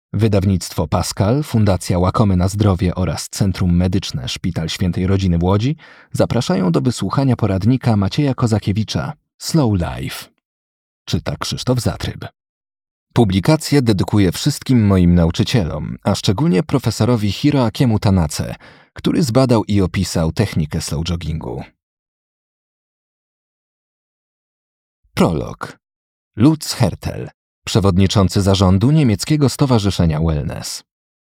Wydawnictwo Pascal, Fundacja Łakomy na Zdrowie oraz Centrum Medyczne Szpital Świętej Rodziny w Łodzi zapraszają do wysłuchania poradnika Macieja Kozakiewicza Slow Life. Czyta Krzysztof Zatryb. Publikację dedykuję wszystkim moim nauczycielom, a szczególnie profesorowi Hiroakiemu Tanace, który zbadał i opisał technikę slow joggingu. Prolog. Lutz Hertel, przewodniczący zarządu niemieckiego stowarzyszenia Wellness.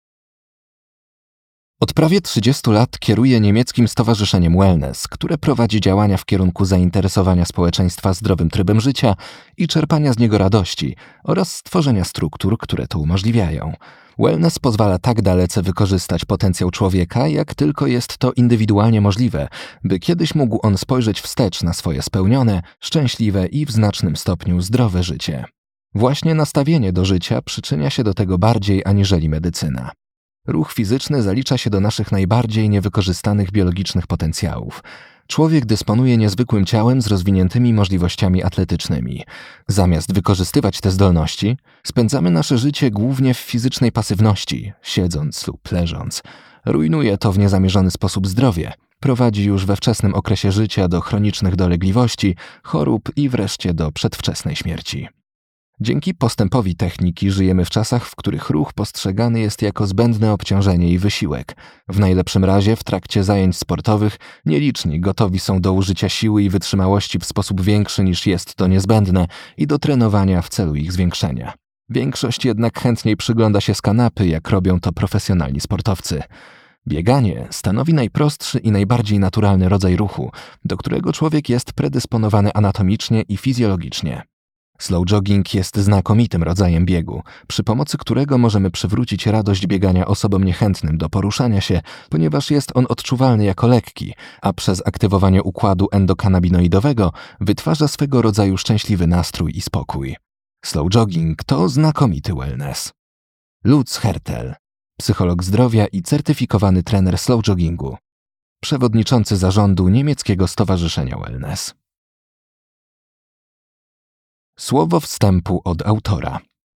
Od prawie 30 lat kieruje niemieckim stowarzyszeniem Wellness, które prowadzi działania w kierunku zainteresowania społeczeństwa zdrowym trybem życia i czerpania z niego radości oraz stworzenia struktur, które to umożliwiają. Wellness pozwala tak dalece wykorzystać potencjał człowieka, jak tylko jest to indywidualnie możliwe, by kiedyś mógł on spojrzeć wstecz na swoje spełnione, szczęśliwe i w znacznym stopniu zdrowe życie. Właśnie nastawienie do życia przyczynia się do tego bardziej aniżeli medycyna. Ruch fizyczny zalicza się do naszych najbardziej niewykorzystanych biologicznych potencjałów. Człowiek dysponuje niezwykłym ciałem z rozwiniętymi możliwościami atletycznymi. Zamiast wykorzystywać te zdolności, spędzamy nasze życie głównie w fizycznej pasywności, siedząc lub leżąc. Rujnuje to w niezamierzony sposób zdrowie. Prowadzi już we wczesnym okresie życia do chronicznych dolegliwości, chorób i wreszcie do przedwczesnej śmierci. Dzięki postępowi techniki żyjemy w czasach, w których ruch postrzegany jest jako zbędne obciążenie i wysiłek. W najlepszym razie w trakcie zajęć sportowych nieliczni gotowi są do użycia siły i wytrzymałości w sposób większy niż jest to niezbędne i do trenowania w celu ich zwiększenia. Większość jednak chętniej przygląda się z kanapy, jak robią to profesjonalni sportowcy. Bieganie stanowi najprostszy i najbardziej naturalny rodzaj ruchu, do którego człowiek jest predysponowany anatomicznie i fizjologicznie. Slow jogging jest znakomitym rodzajem biegu, przy pomocy którego możemy przywrócić radość biegania osobom niechętnym do poruszania się, ponieważ jest on odczuwalny jako lekki, a przez aktywowanie układu endokanabinoidowego wytwarza swego rodzaju szczęśliwy nastrój i spokój. Slow jogging to znakomity wellness. Lutz Hertel, psycholog zdrowia i certyfikowany trener slow joggingu, przewodniczący zarządu niemieckiego stowarzyszenia Wellness. Słowo wstępu od autora.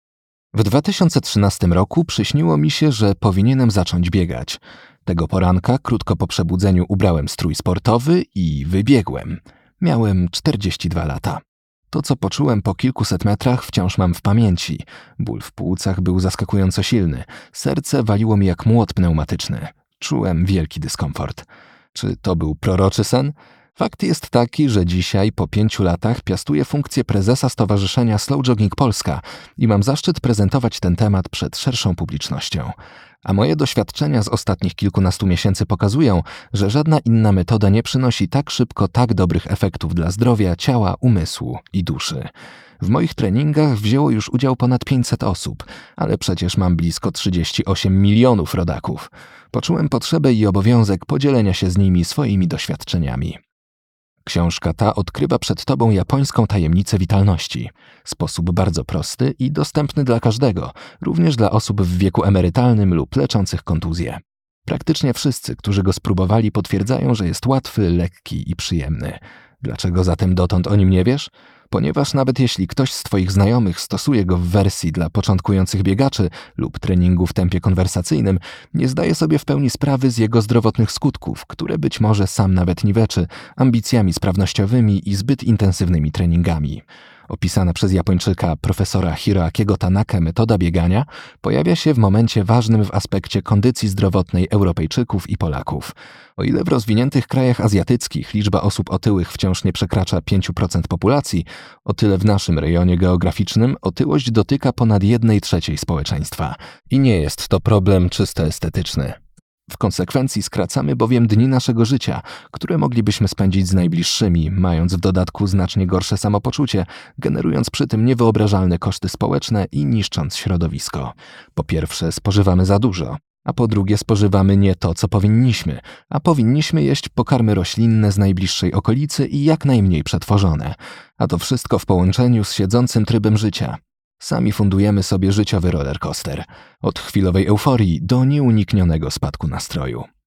W 2013 roku przyśniło mi się, że powinienem zacząć biegać. Tego poranka, krótko po przebudzeniu, ubrałem strój sportowy i wybiegłem. Miałem 42 lata. To, co poczułem po kilkuset metrach, wciąż mam w pamięci. Ból w płucach był zaskakująco silny. Serce waliło mi jak młot pneumatyczny. Czułem wielki dyskomfort. Czy to był proroczy sen? Fakt jest taki, że dzisiaj, po 5 latach, piastuję funkcję prezesa Stowarzyszenia Slow Jogging Polska i mam zaszczyt prezentować ten temat przed szerszą publicznością. A moje doświadczenia z ostatnich kilkunastu miesięcy pokazują, że żadna inna metoda nie przynosi tak szybko tak dobrych efektów dla zdrowia, ciała, umysłu i duszy. W moich treningach wzięło już udział ponad 500 osób, ale przecież mam blisko 38 milionów rodaków. Poczułem potrzebę i obowiązek podzielenia się z nimi swoimi doświadczeniami. Książka ta odkrywa przed tobą japońską tajemnicę witalności. Sposób bardzo prosty i dostępny dla każdego, również dla osób w wieku emerytalnym lub leczących kontuzje. Praktycznie wszyscy, którzy go spróbowali, potwierdzają, że jest łatwy, lekki i przyjemny. Dlaczego zatem dotąd o nim nie wiesz? Ponieważ nawet jeśli ktoś z twoich znajomych stosuje go w wersji dla początkujących biegaczy lub treningu w tempie konwersacyjnym, nie zdaje sobie w pełni sprawy z jego zdrowotnych skutków, które być może sam nawet niweczy ambicjami sprawnościowymi i zbyt intensywnymi treningami. Opisana przez Japończyka profesora Hiroakiego Tanakę metoda biegania pojawia się w momencie ważnym w aspekcie kondycji zdrowotnej Europejczyków i Polaków. O ile w rozwiniętych krajach azjatyckich liczba osób otyłych wciąż nie przekracza 5% populacji, o tyle w naszym rejonie geograficznym otyłość dotyka ponad 1/3 społeczeństwa. I nie jest to problem czysto estetyczny. W konsekwencji skracamy bowiem dni naszego życia, które moglibyśmy spędzić z najbliższymi, mając w dodatku znacznie gorsze samopoczucie, generując przy tym niewyobrażalne koszty społeczne i niszcząc środowisko. Po pierwsze, spożywamy za dużo, a po drugie spożywamy nie to, co powinniśmy, a powinniśmy jeść pokarmy roślinne z najbliższej okolicy i jak najmniej przetworzone. A to wszystko w połączeniu z siedzącym trybem życia. Sami fundujemy sobie życiowy rollercoaster. Od chwilowej euforii do nieuniknionego spadku nastroju.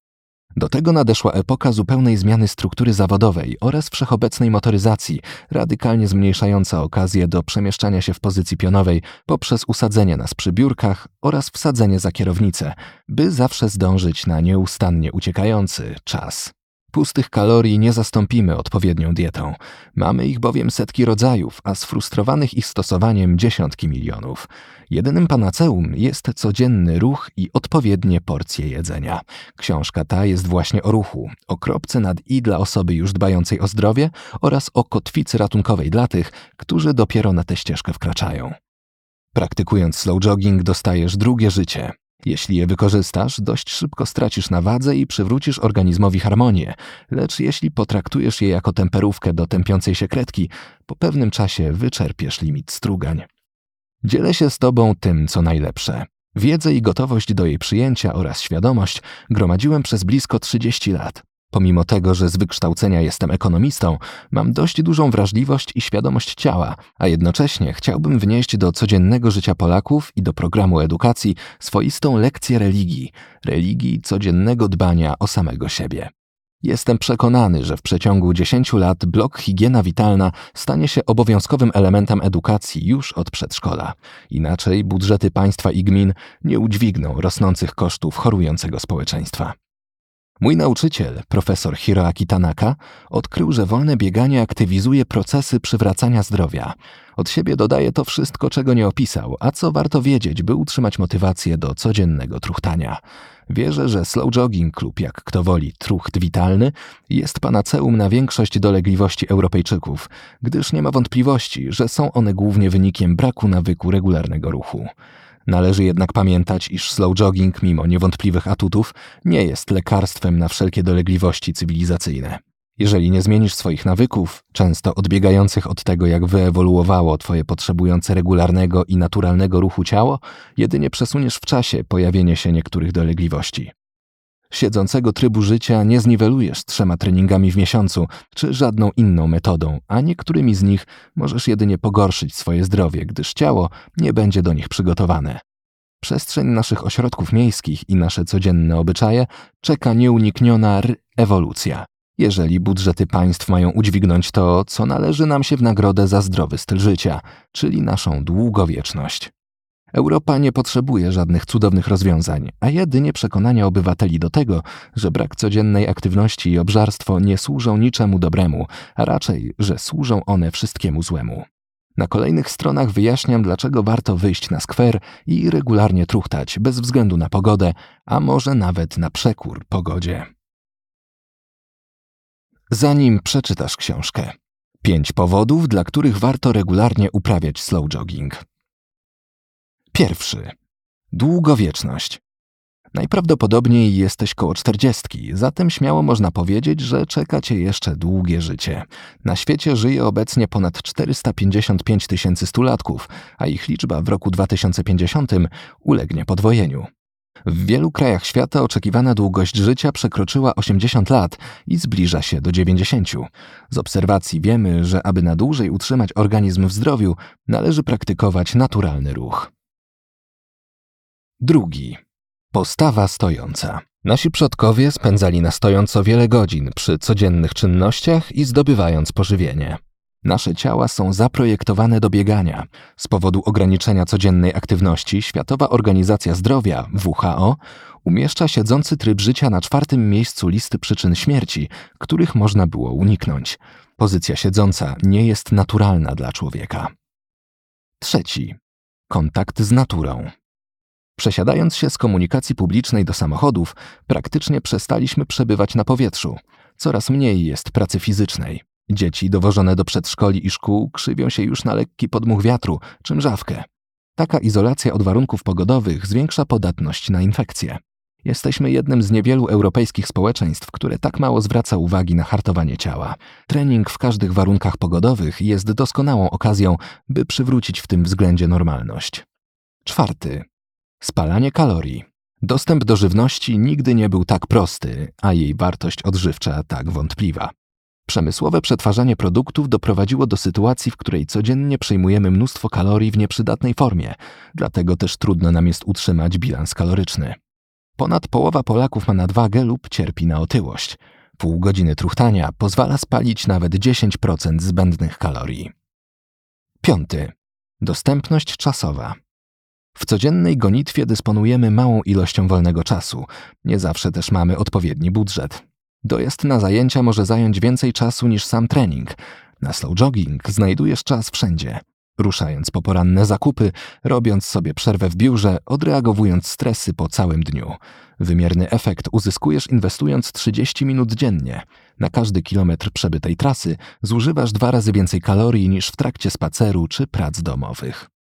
Do tego nadeszła epoka zupełnej zmiany struktury zawodowej oraz wszechobecnej motoryzacji, radykalnie zmniejszająca okazję do przemieszczania się w pozycji pionowej poprzez usadzenie nas przy biurkach oraz wsadzenie za kierownicę, by zawsze zdążyć na nieustannie uciekający czas. Pustych kalorii nie zastąpimy odpowiednią dietą. Mamy ich bowiem setki rodzajów, a sfrustrowanych ich stosowaniem dziesiątki milionów. Jedynym panaceum jest codzienny ruch i odpowiednie porcje jedzenia. Książka ta jest właśnie o ruchu, o kropce nad i dla osoby już dbającej o zdrowie oraz o kotwicy ratunkowej dla tych, którzy dopiero na tę ścieżkę wkraczają. Praktykując slow jogging dostajesz drugie życie. Jeśli je wykorzystasz, dość szybko stracisz na wadze i przywrócisz organizmowi harmonię, lecz jeśli potraktujesz je jako temperówkę do tępiącej się kredki, po pewnym czasie wyczerpiesz limit strugań. Dzielę się z Tobą tym, co najlepsze. Wiedzę i gotowość do jej przyjęcia oraz świadomość gromadziłem przez blisko 30 lat. Pomimo tego, że z wykształcenia jestem ekonomistą, mam dość dużą wrażliwość i świadomość ciała, a jednocześnie chciałbym wnieść do codziennego życia Polaków i do programu edukacji swoistą lekcję religii codziennego dbania o samego siebie. Jestem przekonany, że w przeciągu 10 lat blok higiena witalna stanie się obowiązkowym elementem edukacji już od przedszkola. Inaczej budżety państwa i gmin nie udźwigną rosnących kosztów chorującego społeczeństwa. Mój nauczyciel, profesor Hiroaki Tanaka, odkrył, że wolne bieganie aktywizuje procesy przywracania zdrowia. Od siebie dodaje to wszystko, czego nie opisał, a co warto wiedzieć, by utrzymać motywację do codziennego truchtania. Wierzę, że slow jogging lub jak kto woli trucht witalny jest panaceum na większość dolegliwości Europejczyków, gdyż nie ma wątpliwości, że są one głównie wynikiem braku nawyku regularnego ruchu. Należy jednak pamiętać, iż slow jogging, mimo niewątpliwych atutów, nie jest lekarstwem na wszelkie dolegliwości cywilizacyjne. Jeżeli nie zmienisz swoich nawyków, często odbiegających od tego, jak wyewoluowało Twoje potrzebujące regularnego i naturalnego ruchu ciało, jedynie przesuniesz w czasie pojawienie się niektórych dolegliwości. Siedzącego trybu życia nie zniwelujesz 3 treningami w miesiącu, czy żadną inną metodą, a niektórymi z nich możesz jedynie pogorszyć swoje zdrowie, gdyż ciało nie będzie do nich przygotowane. Przestrzeń naszych ośrodków miejskich i nasze codzienne obyczaje czeka nieunikniona ewolucja. Jeżeli budżety państw mają udźwignąć to, co należy nam się w nagrodę za zdrowy styl życia, czyli naszą długowieczność. Europa nie potrzebuje żadnych cudownych rozwiązań, a jedynie przekonania obywateli do tego, że brak codziennej aktywności i obżarstwo nie służą niczemu dobremu, a raczej, że służą one wszystkiemu złemu. Na kolejnych stronach wyjaśniam, dlaczego warto wyjść na skwer i regularnie truchtać, bez względu na pogodę, a może nawet na przekór pogodzie. Zanim przeczytasz książkę. 5 powodów, dla których warto regularnie uprawiać slow jogging. Pierwszy. Długowieczność. Najprawdopodobniej jesteś koło 40, zatem śmiało można powiedzieć, że czeka cię jeszcze długie życie. Na świecie żyje obecnie ponad 455 tysięcy stulatków, a ich liczba w roku 2050 ulegnie podwojeniu. W wielu krajach świata oczekiwana długość życia przekroczyła 80 lat i zbliża się do 90. Z obserwacji wiemy, że aby na dłużej utrzymać organizm w zdrowiu, należy praktykować naturalny ruch. Drugi. Postawa stojąca. Nasi przodkowie spędzali na stojąco wiele godzin przy codziennych czynnościach i zdobywając pożywienie. Nasze ciała są zaprojektowane do biegania. Z powodu ograniczenia codziennej aktywności Światowa Organizacja Zdrowia, WHO, umieszcza siedzący tryb życia na 4. miejscu listy przyczyn śmierci, których można było uniknąć. Pozycja siedząca nie jest naturalna dla człowieka. Trzeci. Kontakt z naturą. Przesiadając się z komunikacji publicznej do samochodów, praktycznie przestaliśmy przebywać na powietrzu. Coraz mniej jest pracy fizycznej. Dzieci dowożone do przedszkoli i szkół krzywią się już na lekki podmuch wiatru czy mrzawkę. Taka izolacja od warunków pogodowych zwiększa podatność na infekcje. Jesteśmy jednym z niewielu europejskich społeczeństw, które tak mało zwraca uwagi na hartowanie ciała. Trening w każdych warunkach pogodowych jest doskonałą okazją, by przywrócić w tym względzie normalność. 4. Spalanie kalorii. Dostęp do żywności nigdy nie był tak prosty, a jej wartość odżywcza tak wątpliwa. Przemysłowe przetwarzanie produktów doprowadziło do sytuacji, w której codziennie przyjmujemy mnóstwo kalorii w nieprzydatnej formie, dlatego też trudno nam jest utrzymać bilans kaloryczny. Ponad połowa Polaków ma nadwagę lub cierpi na otyłość. Pół godziny truchtania pozwala spalić nawet 10% zbędnych kalorii. 5. Dostępność czasowa. W codziennej gonitwie dysponujemy małą ilością wolnego czasu. Nie zawsze też mamy odpowiedni budżet. Dojazd na zajęcia może zająć więcej czasu niż sam trening. Na slow jogging znajdujesz czas wszędzie. Ruszając po poranne zakupy, robiąc sobie przerwę w biurze, odreagowując stresy po całym dniu. Wymierny efekt uzyskujesz inwestując 30 minut dziennie. Na każdy kilometr przebytej trasy zużywasz 2 razy więcej kalorii niż w trakcie spaceru czy prac domowych.